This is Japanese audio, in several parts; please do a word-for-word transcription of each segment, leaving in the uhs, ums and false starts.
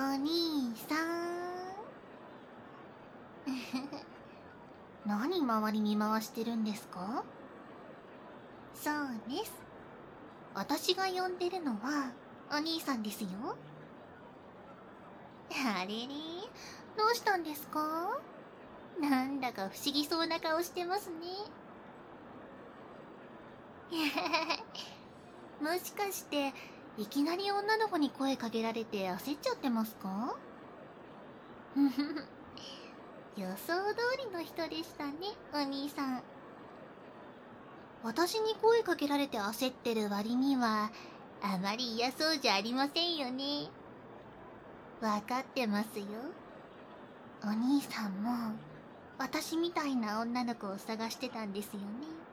お兄さん。何周り見回してるんですか？そうです。私が呼んでるのはお兄さんですよ。あれれ、どうしたんですか？なんだか不思議そうな顔してますね。もしかしていきなり女の子に声かけられて焦っちゃってますか？予想通りの人でしたね、お兄さん。私に声かけられて焦ってる割にはあまり嫌そうじゃありませんよね。わかってますよ。お兄さんも私みたいな女の子を探してたんですよね。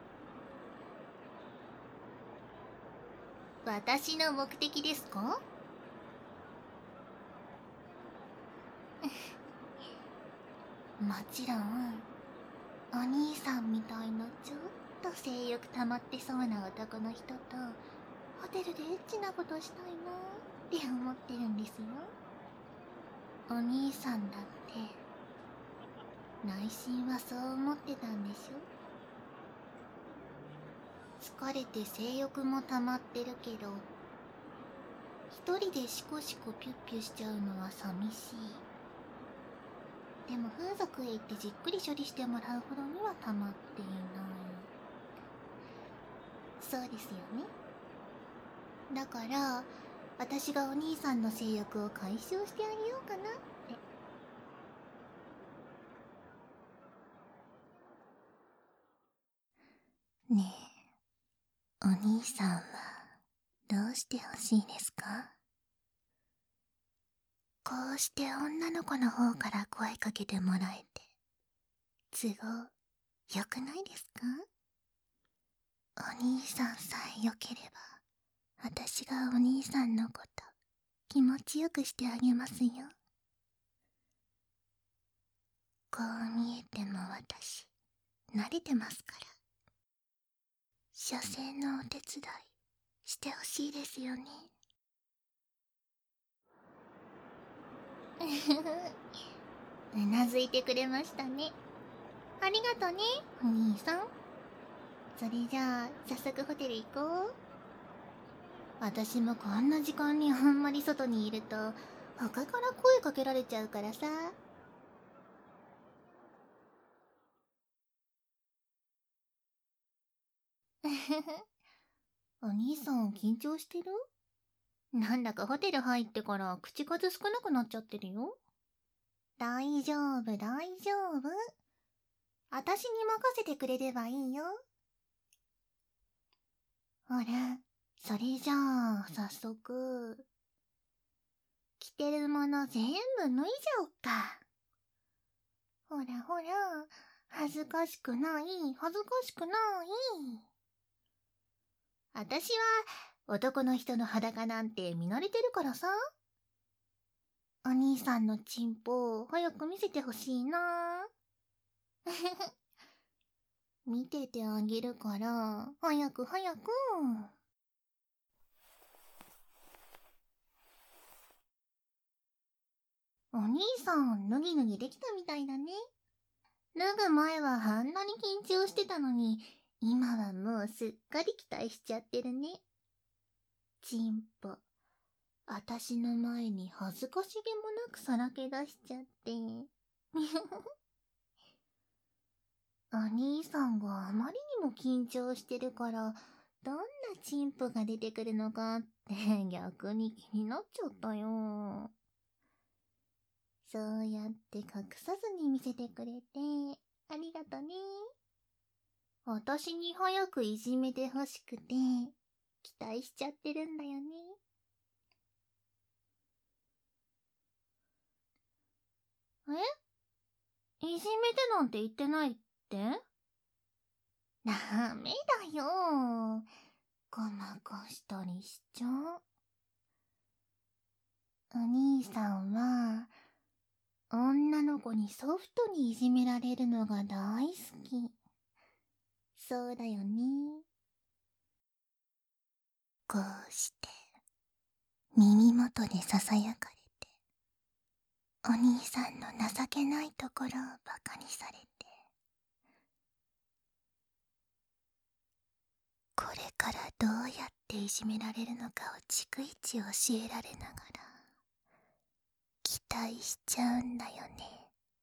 私の目的ですか？もちろんお兄さんみたいなちょっと性欲溜まってそうな男の人とホテルでエッチなことしたいなって思ってるんですよ。お兄さんだって内心はそう思ってたんでしょ。疲れて性欲も溜まってるけど一人でシコシコピュッピュしちゃうのは寂しい。でも風俗へ行ってじっくり処理してもらうほどには溜まっていない。そうですよね。だから私がお兄さんの性欲を解消してあげようかなって。ねえ、お兄さんはどうしてほしいですか？こうして女の子の方から声かけてもらえて都合良くないですか？お兄さんさえ良ければ私がお兄さんのこと気持ちよくしてあげますよ。こう見えても私慣れてますから。所詮のお手伝いしてほしいですよね。うなずいてくれましたね。ありがとね、お兄さん。それじゃあ早速ホテル行こう。私もこんな時間にあんまり外にいると他から声かけられちゃうからさ。お兄さん緊張してる？なんだかホテル入ってから口数少なくなっちゃってるよ。大丈夫大丈夫。私に任せてくれればいいよ。ほら、それじゃあ早速着てるもの全部脱いじゃおっか。ほらほら、恥ずかしくない恥ずかしくない。私は男の人の裸なんて見慣れてるからさ。お兄さんのチンポ早く見せてほしいな。見ててあげるから早く早く。お兄さん脱ぎ脱ぎできたみたいだね。脱ぐ前はあんなに緊張してたのに今はもうすっかり期待しちゃってるね。チンポあたしの前に恥ずかしげもなくさらけ出しちゃって。お兄さんがあまりにも緊張してるからどんなチンポが出てくるのかって逆に気になっちゃったよ。そうやって隠さずに見せてくれてありがとね。私に早くいじめてほしくて期待しちゃってるんだよね。え？いじめてなんて言ってないって？ダメだよ。ごまかしたりしちゃう。お兄さんは女の子にソフトにいじめられるのが大好き。そうだよね。こうして耳元でささやかれてお兄さんの情けないところをバカにされて、これからどうやっていじめられるのかを逐一教えられながら期待しちゃうんだよね。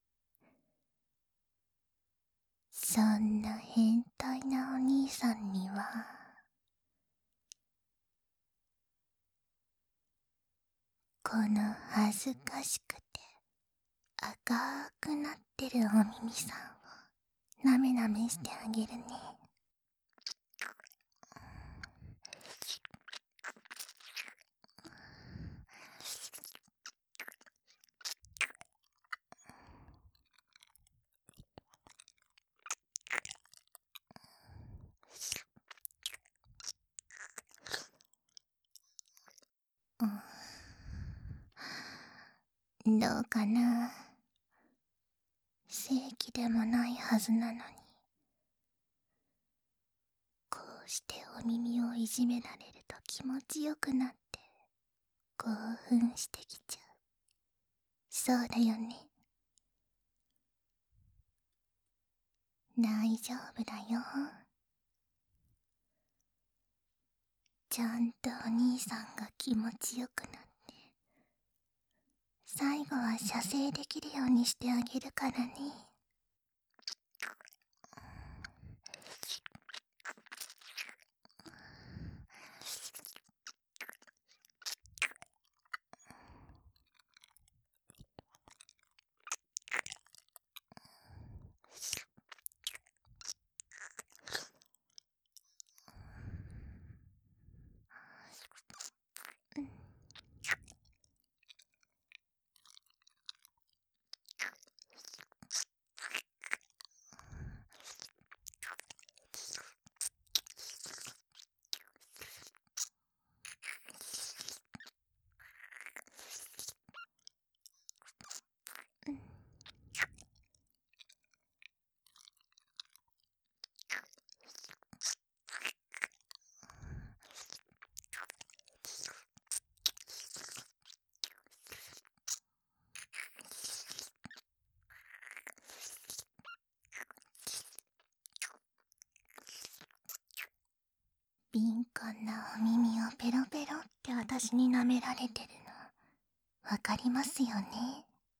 そんな変態なお兄さんにはこの恥ずかしくて赤くなってるお耳さんをなめなめしてあげるね。うん、どうかな。正規でもないはずなのに、こうしてお耳をいじめられると気持ちよくなって興奮してきちゃう。そうだよね。大丈夫だよ。ちゃんとお兄さんが気持ちよくなって、最後は射精できるようにしてあげるからね。敏感なお耳をペロペロって私に舐められてるのわかりますよね。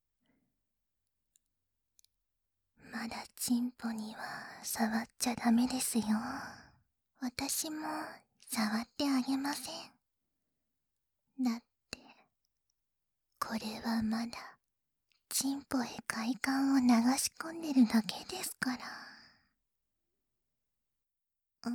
まだチンポには触っちゃダメですよ。私も触ってあげません。だってこれはまだチンポへ快感を流し込んでるだけですから。うん。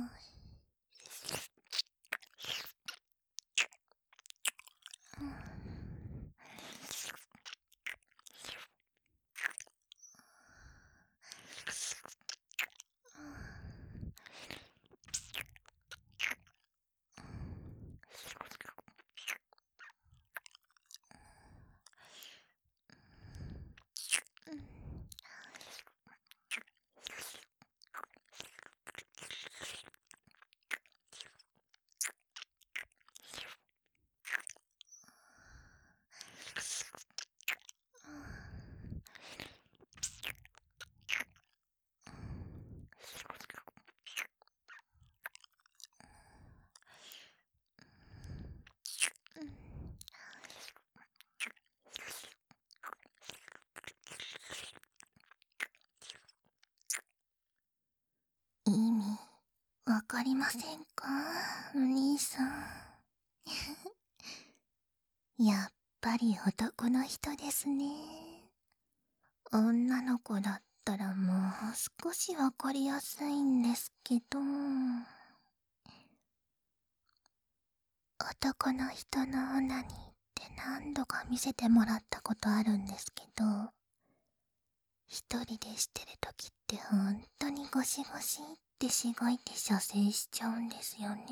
意味わかりませんか、お兄さん。やっぱり男の人ですね。女の子だったらもう少しわかりやすいんですけど、男の人のオナニーって何度か見せてもらったことあるんですけど、一人でしてる時ってほんとにゴシゴシってしごいて射精しちゃうんですよね。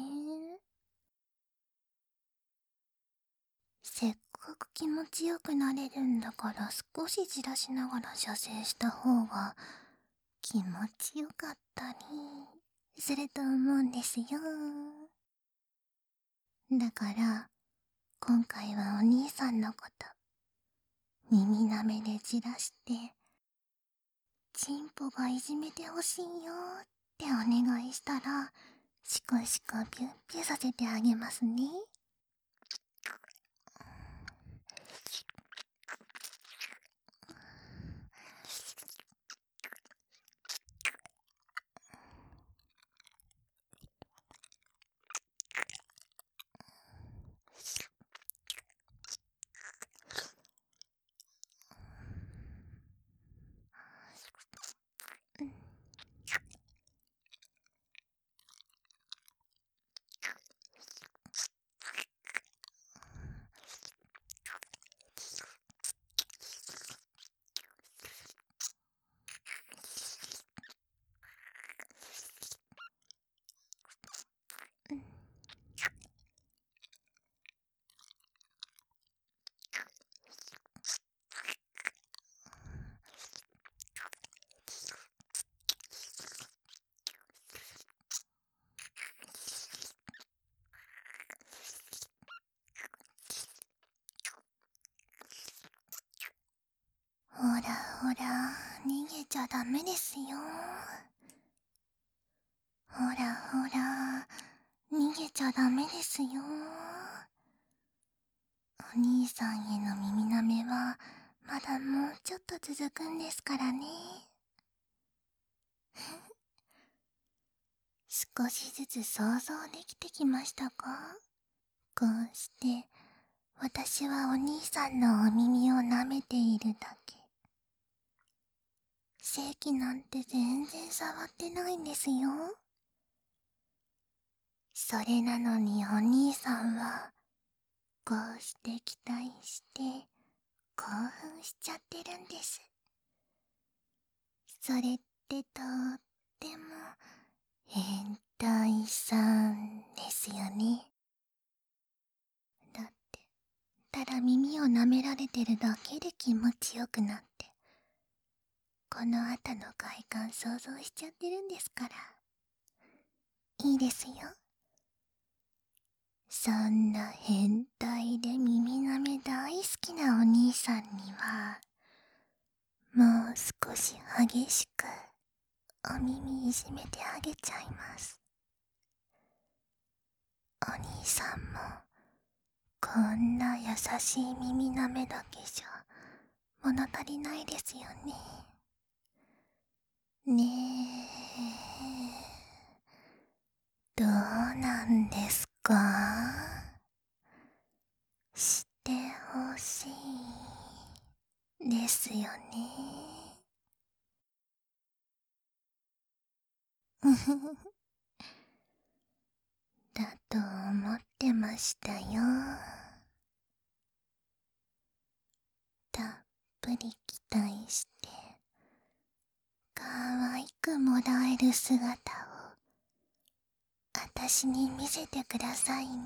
せっかく気持ちよくなれるんだから少しじらしながら射精した方が気持ちよかったりすると思うんですよ。だから今回はお兄さんのこと耳なめでじらして、チンポがいじめてほしいよってお願いしたら、シコシコピュッピュさせてあげますね。ほらほら、逃げちゃダメですよ。ほらほら、逃げちゃダメですよ。お兄さんへの耳なめはまだもうちょっと続くんですからね。少しずつ想像できてきましたか？こうして私はお兄さんのお耳を舐めているだけ。正気なんて全然触ってないんですよ。それなのにお兄さんはこうして期待して興奮しちゃってるんです。それってとっても変態さんですよね。だってただ耳を舐められてるだけで気持ちよくなって、この後の快感想像しちゃってるんですから。いいですよ。そんな変態で耳舐め大好きなお兄さんには、もう少し激しくお耳いじめてあげちゃいます。お兄さんもこんな優しい耳舐めだけじゃ物足りないですよね。ねえ、どうなんですか？してほしいですよね。うふふだと思ってましたよ。たっぷり期待してかわいくもらえる姿をあたしに見せてくださいね。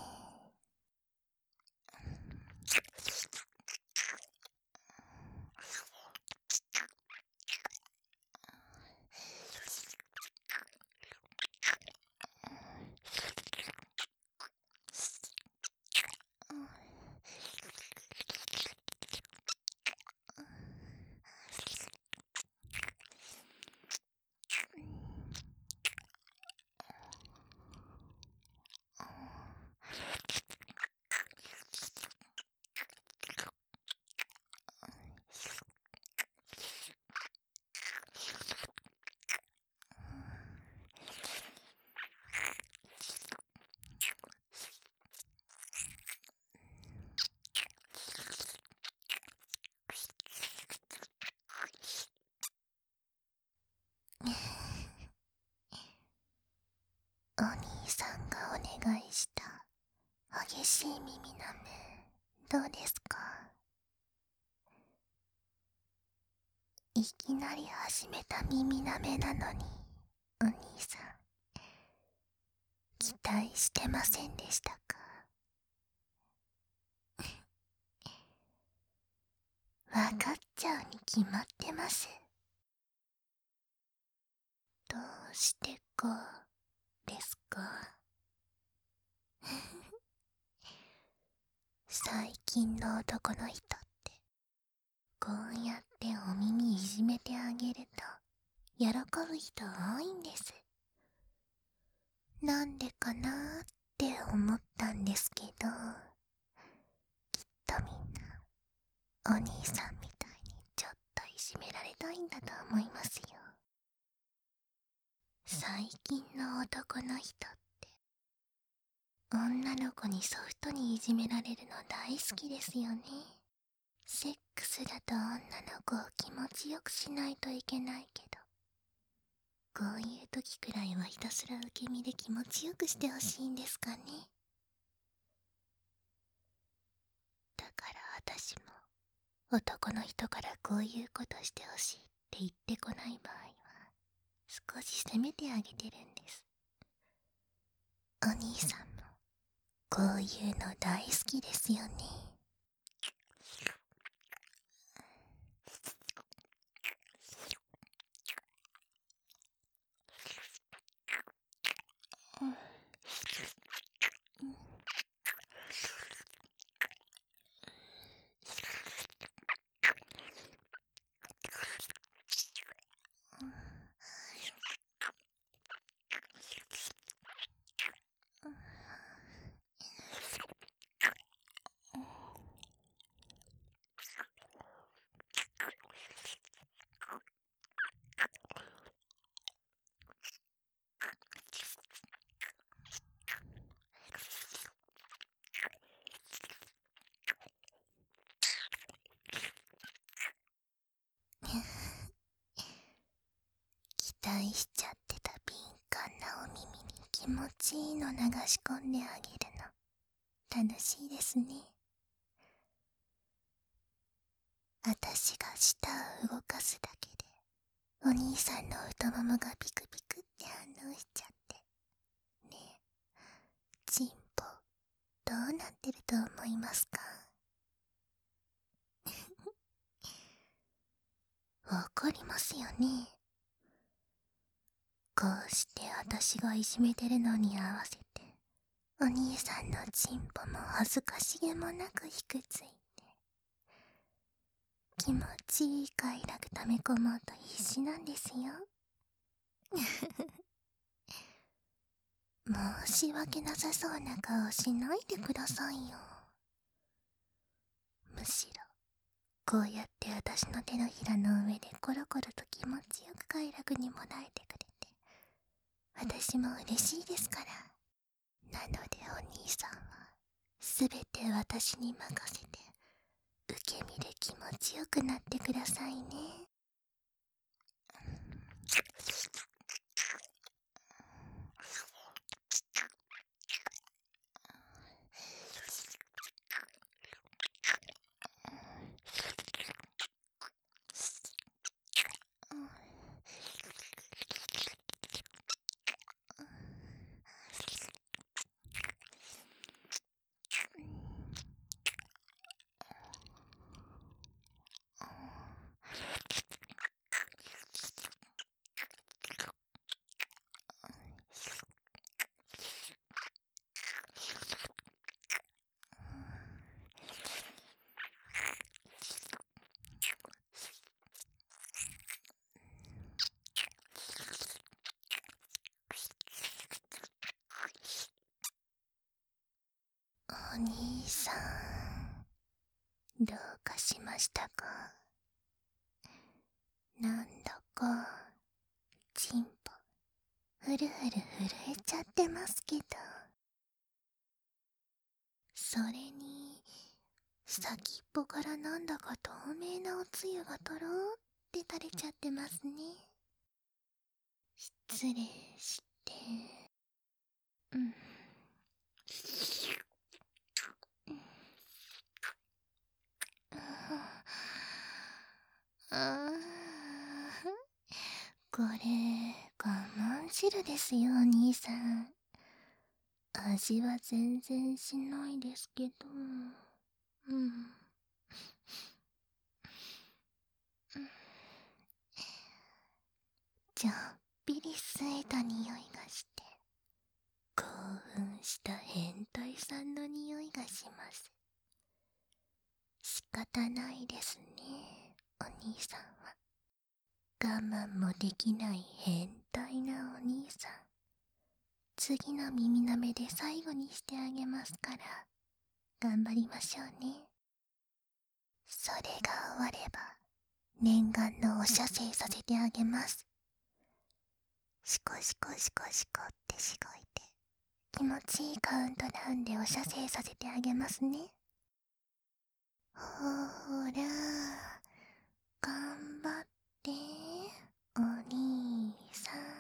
お兄さんがお願いした激しい耳なめ、どうですか？いきなり始めた耳なめなのに、お兄さん期待してませんでしたか？わかっちゃうに決まってます。どうしてこうですか？最近の男の人ってうやってお耳いじめてあげると喜ぶ人多いんです。なんでかなーって思ったんですけど、きっとみんなお兄さんみたいにちょっといじめられたいんだと思いますよ。最近の男の人って女の子にソフトにいじめられるの大好きですよね。セックスだと女の子を気持ちよくしないといけないけど、こういう時くらいはひたすら受け身で気持ちよくしてほしいんですかね。だから私も男の人からこういうことしてほしいって言ってこない場合は少し責めてあげてるんです。お兄さんもこういうの大好きですよね。期待しちゃってた敏感なお耳に気持ちいいの流し込んであげるの楽しいですね。私が舌を動かすだけでお兄さんの太ももがピクピクって反応しちゃって、ねえ、チンポどうなってると思いますか？わかりますよね。こうして私がいじめてるのに合わせてお兄さんのチンポも恥ずかしげもなくひくついて気持ちいい快楽溜め込もうと必死なんですよ。申し訳なさそうな顔しないでくださいよ。むしろこうやって私の手のひらの上でコロコロと気持ちよく快楽にもらえてくれて私も嬉しいですから。なのでお兄さんはすべて私に任せて受け身で気持ちよくなってくださいね。お兄さん、どうかしましたか？なんだかチンポふるふる震えちゃってますけど。それに先っぽからなんだか透明なおつゆがとろーって垂れちゃってますね。失礼して。うん。あー、これ我慢汁ですよ、お兄さん。味は全然しないですけど。うん。ちょっぴり吸えた匂いがして興奮した変態さんの匂いがします。仕方ないですね。 お兄さんは我慢もできない変態なお兄さん。次の耳なめで最後にしてあげますから頑張りましょうね。それが終われば念願のお射精させてあげます。シコシコシコシコってしごいて気持ちいいカウントダウンでお射精させてあげますね。ほーら頑張ってお兄さん。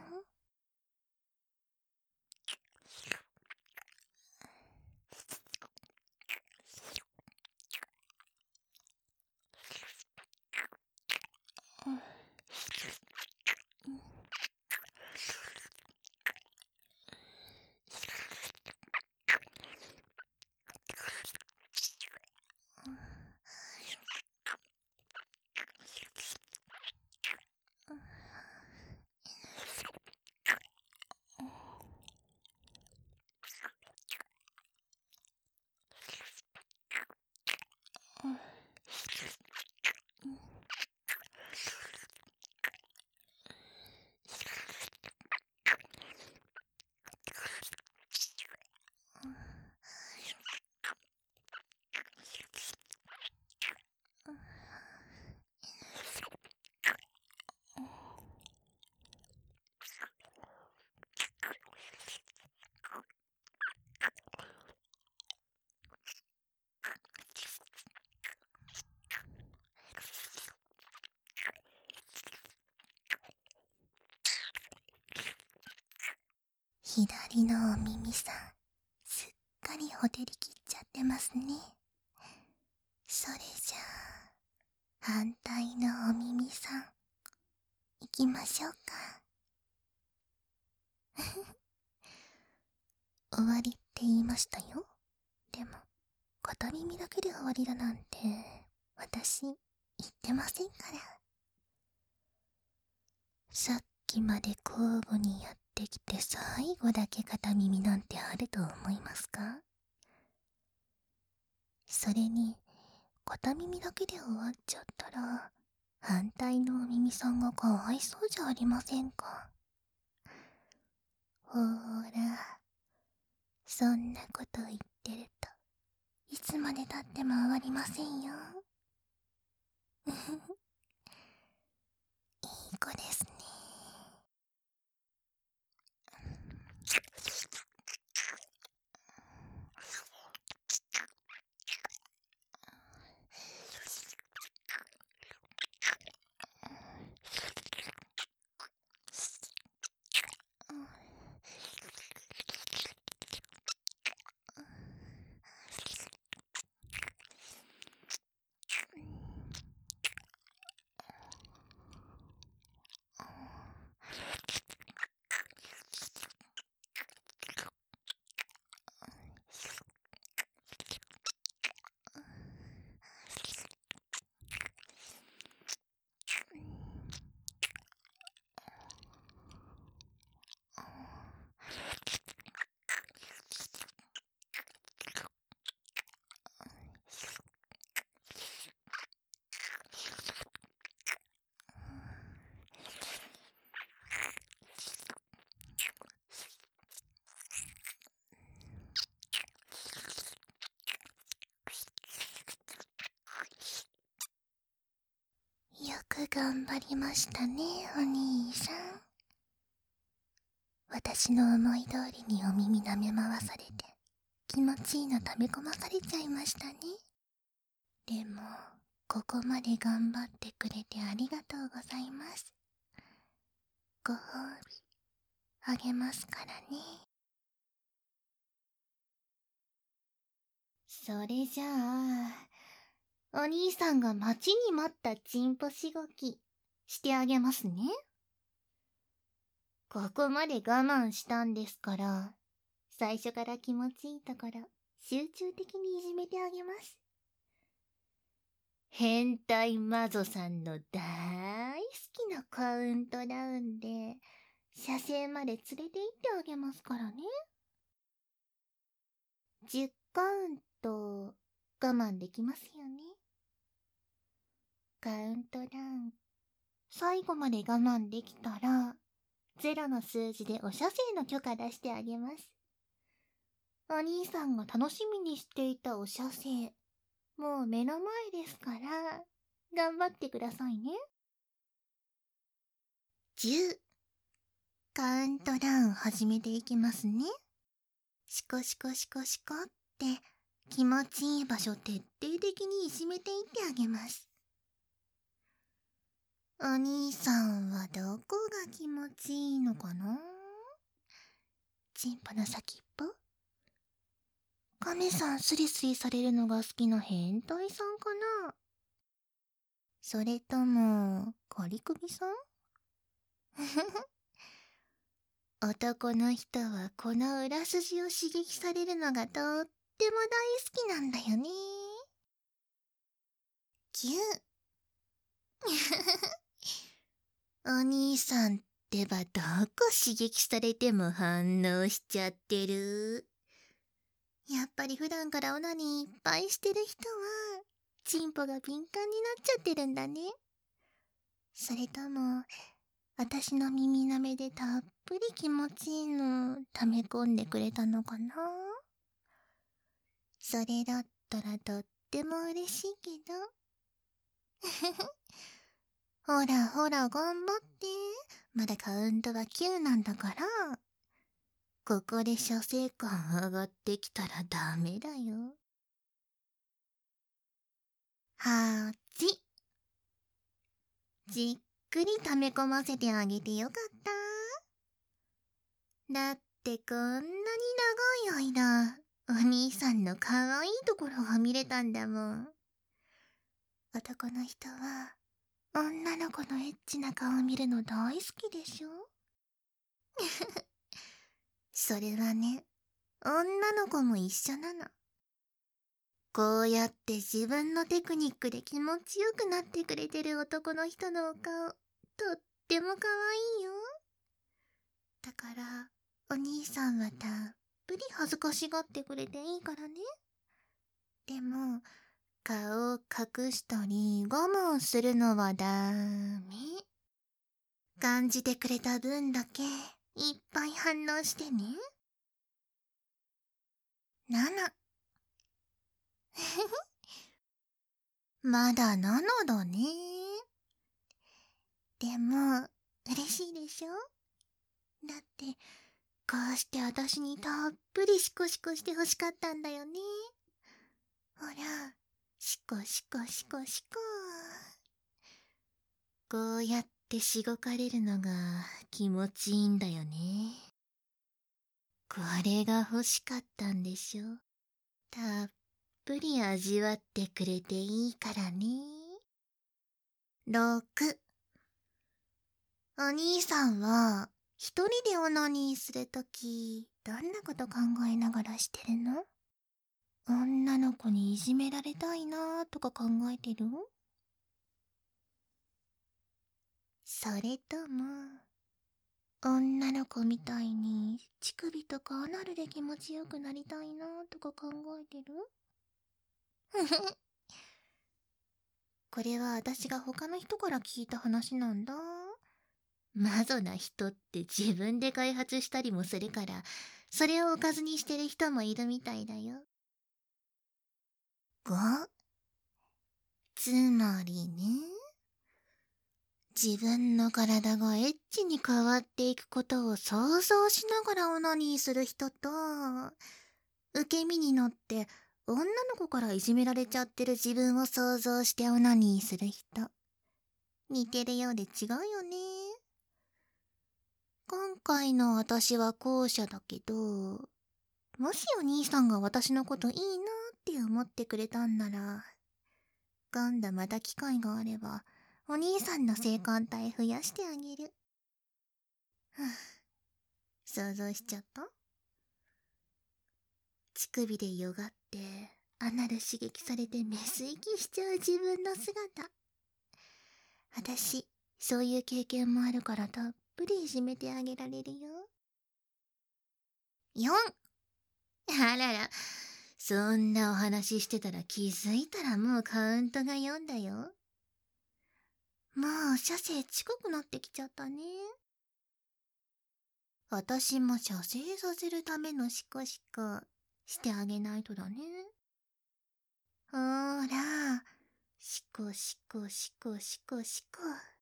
左のお耳さん、すっかりほてりきっちゃってますね。それじゃあ、反対のお耳さん、行きましょうか。終わりって言いましたよ。でも、片耳だけで終わりだなんて、私、言ってませんから。さっきまで交互にやってきて最後だけ片耳なんてあると思いますか？それに、片耳だけで終わっちゃったら、反対のお耳さんがかわいそうじゃありませんか。ほーら、そんなこと言ってると、いつまでたっても終わりませんよ。いい子ですね。よく頑張りましたね、お兄さん。私の思い通りにお耳舐め回されて、気持ちいいの溜め込まされちゃいましたね。でも、ここまで頑張ってくれてありがとうございます。ご褒美、あげますからね。それじゃあ、お兄さんが待ちに待ったチンポしごき、してあげますね。ここまで我慢したんですから、最初から気持ちいいところ、集中的にいじめてあげます。変態マゾさんの大好きなカウントダウンで、射精まで連れて行ってあげますからね。じゅっカウント、我慢できますよね。 カウントダウン。最後まで我慢できたら、ゼロの数字でお射精の許可出してあげます。お兄さんが楽しみにしていたお射精、もう目の前ですから、頑張ってくださいね。じゅう。カウントダウン始めていきますね。シコシコシコシコって気持ちいい場所徹底的にいじめていってあげます。お兄さんはどこが気持ちいいのかな？チンポの先っぽ？カメさんスリスリされるのが好きな変態さんかな？それとも、コリクビさん？男の人はこの裏筋を刺激されるのがとっても大好きなんだよね。きゅう。お兄さんってばどこ刺激されても反応しちゃってる。やっぱり普段からオナニーいっぱいしてる人はチンポが敏感になっちゃってるんだね。それとも私の耳なめでたっぷり気持ちいいの溜め込んでくれたのかな。それだったらとっても嬉しいけど。ほらほら頑張って。まだカウントはきゅうなんだから。ここで射精感上がってきたらダメだよ。はち。じっくり溜め込ませてあげてよかった。だってこんなに長い間、お兄さんの可愛いところが見れたんだもん。男の人は、女の子のエッチな顔見るの大好きでしょ？それはね、女の子も一緒なの。こうやって自分のテクニックで気持ちよくなってくれてる男の人のお顔、とっても可愛いよ。だから、お兄さんはたっぷり恥ずかしがってくれていいからね。でも、顔を隠したり我慢するのはダメ。感じてくれた分だけいっぱい反応してね。なな。まだななだね。でも、嬉しいでしょ？だって、こうして私にたっぷりシコシコして欲しかったんだよね。ほら、シコシコシコシコ。こうやってしごかれるのが気持ちいいんだよね。これが欲しかったんでしょ。たっぷり味わってくれていいからね。ろく。お兄さんは一人でオナニーするときどんなこと考えながらしてるの？女の子にいじめられたいなーとか考えてる？それとも女の子みたいに乳首とかアナルで気持ちよくなりたいなとか考えてる？これは私が他の人から聞いた話なんだ。マゾな人って自分で開発したりもするから、それをおかずにしてる人もいるみたいだよ。ご。つまりね、自分の体がエッチに変わっていくことを想像しながらオナニーする人と、受け身に乗って女の子からいじめられちゃってる自分を想像してオナニーする人、似てるようで違うよね。今回の私は後者だけど、もしお兄さんが私のこといいなって思ってくれたんなら、今度また機会があればお兄さんの性感帯増やしてあげる。ふぅ、想像しちゃった？乳首でよがってアナル刺激されてメス息しちゃう自分の姿。私そういう経験もあるからたっぷりいじめてあげられるよ。よん。あらら、そんなお話してたら気づいたらもうカウントがよんだよ。 もう射精近くなってきちゃったね。私も射精させるためのシコシコしてあげないとだね。ほーら、シコシコシコシコシコ。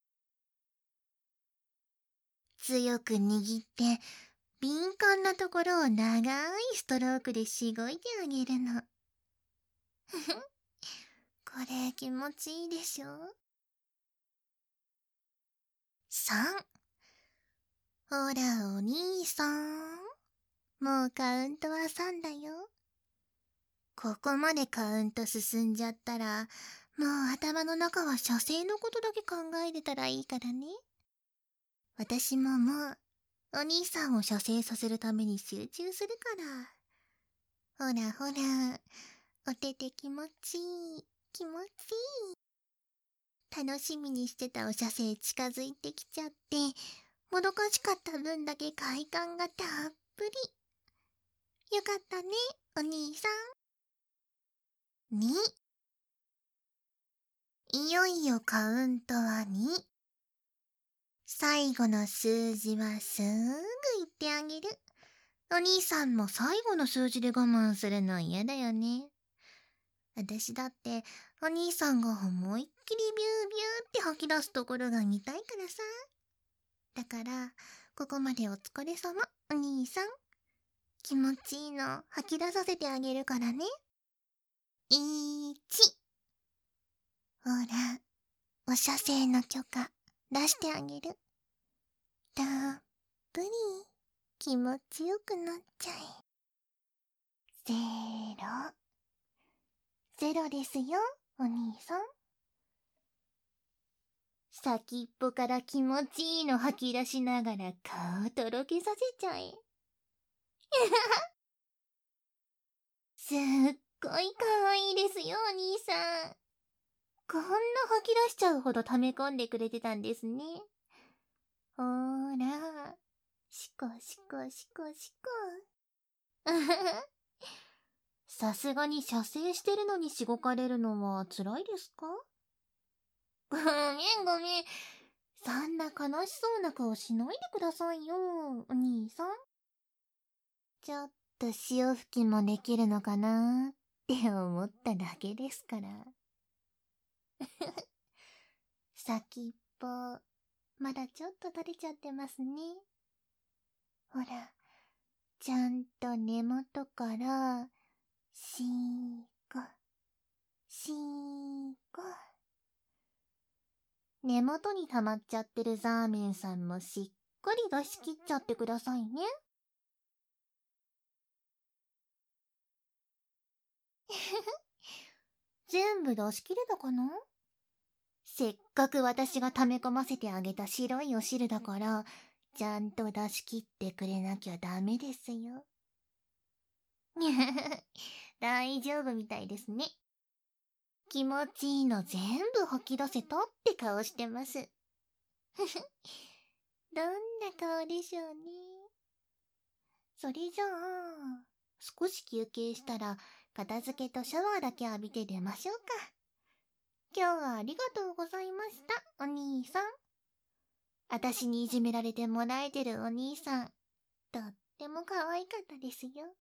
強く握って敏感なところを長いストロークでしごいてあげるの。ふふ、これ気持ちいいでしょ。さん。ほらお兄さん、もうカウントはさんだよ。ここまでカウント進んじゃったら、もう頭の中は射精のことだけ考えてたらいいからね。私ももうお兄さんを射精させるために集中するから。ほらほら、お手手気持ちいい、気持ちいい。楽しみにしてたお射精近づいてきちゃって、もどかしかった分だけ快感がたっぷり。よかったね、お兄さん。に。いよいよカウントはに。最後の数字はすーぐ言ってあげる。お兄さんも最後の数字で我慢するの嫌だよね。私だってお兄さんが思いっきりビュービューって吐き出すところが見たいからさ。だからここまでお疲れ様、お兄さん。気持ちいいの吐き出させてあげるからね。いち。ほら、お射精の許可出してあげる。たっぷり気持ちよくなっちゃえ。ゼロ。ゼロですよ、お兄さん。先っぽから気持ちいいの吐き出しながら顔をとろけさせちゃえ。すっごい可愛いですよ、お兄さん。こんな吐き出しちゃうほど溜め込んでくれてたんですね。ほーら、シコシコシコシコ。さすがに射精してるのにしごかれるのは辛いですか？ごめんごめん。そんな悲しそうな顔しないでくださいよ、お兄さん。ちょっと潮吹きもできるのかなって思っただけですから。先っぽ、まだちょっと垂れちゃってますね。ほら、ちゃんと根元から、しーこ、しーこ。根元に溜まっちゃってるザーメンさんもしっかり出し切っちゃってくださいね。全部出し切れたかな？せっかく私が溜め込ませてあげた白いお汁だから、ちゃんと出し切ってくれなきゃダメですよ。大丈夫みたいですね。気持ちいいの全部吐き出せたって顔してます。どんな顔でしょうね。それじゃあ、少し休憩したら片付けとシャワーだけ浴びて出ましょうか。今日はありがとうございました、お兄さん。あたしにいじめられてもらえてるお兄さん、とっても可愛かったですよ。